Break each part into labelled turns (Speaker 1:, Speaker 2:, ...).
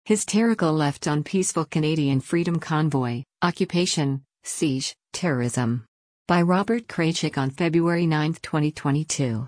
Speaker 1: Hysterical left on peaceful Canadian Freedom Convoy, Occupation, Siege, Terrorism. By Robert Kraychik on February 9, 2022.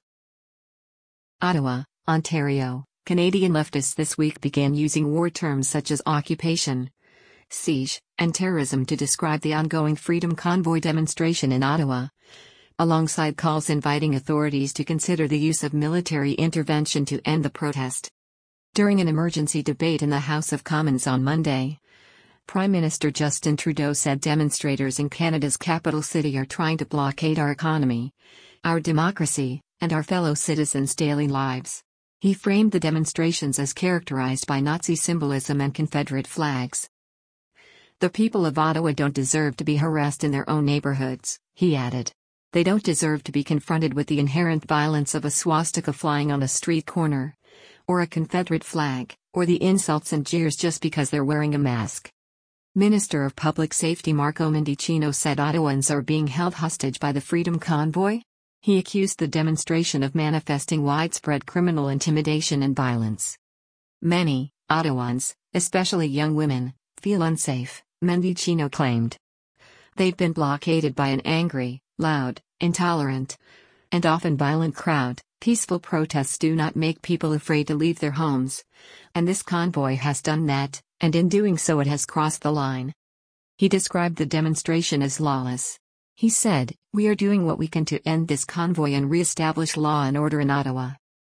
Speaker 1: Ottawa, Ontario. Canadian leftists this week began using war terms such as occupation, siege, and terrorism to describe the ongoing Freedom Convoy demonstration in Ottawa, alongside calls inviting authorities to consider the use of military intervention to end the protest. During an emergency debate in the House of Commons on Monday, Prime Minister Justin Trudeau said demonstrators in Canada's capital city are trying to blockade our economy, our democracy, and our fellow citizens' daily lives. He framed the demonstrations as characterized by Nazi symbolism and Confederate flags. The people of Ottawa don't deserve to be harassed in their own neighborhoods, he added. They don't deserve to be confronted with the inherent violence of a swastika flying on a street corner, or a Confederate flag, or the insults and jeers just because they're wearing a mask. Minister of Public Safety Marco Mendicino said Ottawans are being held hostage by the Freedom Convoy. He accused the demonstration of manifesting widespread criminal intimidation and violence. Many Ottawans, especially young women, feel unsafe, Mendicino claimed. They've been blockaded by an angry, loud, intolerant, and often violent crowd. Peaceful protests do not make people afraid to leave their homes, and this convoy has done that, and in doing so it has crossed the line. He described the demonstration as lawless. He said, "We are doing what we can to end this convoy and re-establish law and order in Ottawa."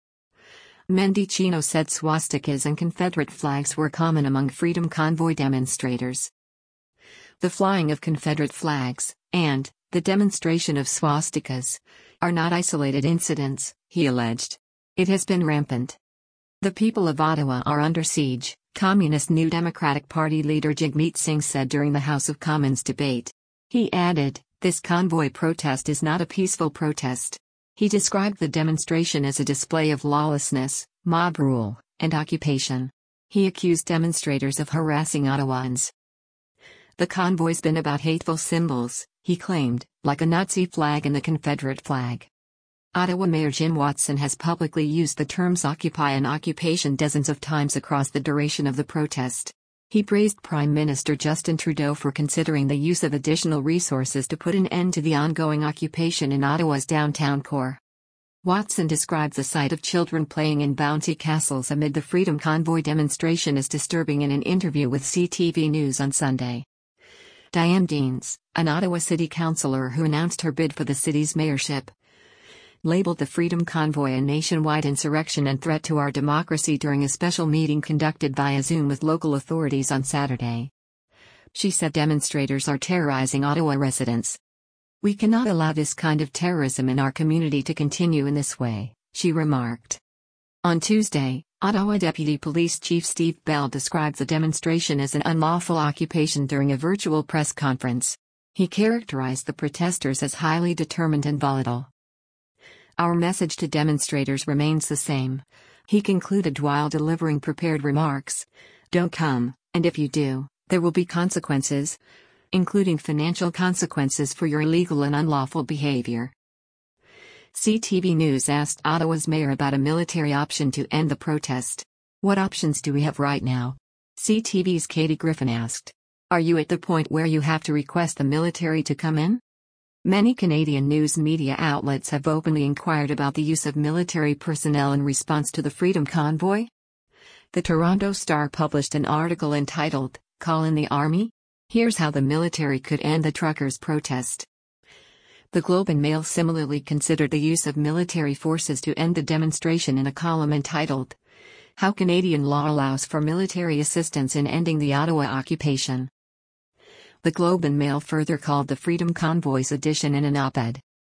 Speaker 1: Mendicino said swastikas and Confederate flags were common among Freedom Convoy demonstrators. The flying of Confederate flags, and the demonstration of swastikas, are not isolated incidents, he alleged. It has been rampant. The people of Ottawa are under siege, Communist New Democratic Party leader Jagmeet Singh said during the House of Commons debate. He added, "This convoy protest is not a peaceful protest." He described the demonstration as a display of lawlessness, mob rule, and occupation. He accused demonstrators of harassing Ottawans. The convoy's been about hateful symbols, he claimed, like a Nazi flag and the Confederate flag. Ottawa Mayor Jim Watson has publicly used the terms occupy and occupation dozens of times across the duration of the protest. He praised Prime Minister Justin Trudeau for considering the use of additional resources to put an end to the ongoing occupation in Ottawa's downtown core. Watson described the sight of children playing in bouncy castles amid the Freedom Convoy demonstration as disturbing in an interview with CTV News on Sunday. Diane Deans, an Ottawa City Councillor who announced her bid for the city's mayorship, labeled the Freedom Convoy a nationwide insurrection and threat to our democracy during a special meeting conducted via Zoom with local authorities on Saturday. She said demonstrators are terrorizing Ottawa residents. "We cannot allow this kind of terrorism in our community to continue in this way," she remarked. On Tuesday, Ottawa Deputy Police Chief Steve Bell described the demonstration as an unlawful occupation during a virtual press conference. He characterized the protesters as highly determined and volatile. "Our message to demonstrators remains the same," he concluded while delivering prepared remarks. "Don't come, and if you do, there will be consequences, including financial consequences for your illegal and unlawful behavior." CTV News asked Ottawa's mayor about a military option to end the protest. "What options do we have right now?" CTV's Katie Griffin asked. "Are you at the point where you have to request the military to come in?" Many Canadian news media outlets have openly inquired about the use of military personnel in response to the Freedom Convoy. The Toronto Star published an article entitled, "Call in the Army? Here's how the military could end the truckers' protest." The Globe and Mail similarly considered the use of military forces to end the demonstration in a column entitled, "How Canadian Law Allows for Military Assistance in Ending the Ottawa Occupation." The Globe and Mail further called the Freedom Convoy's addition in an op-ed,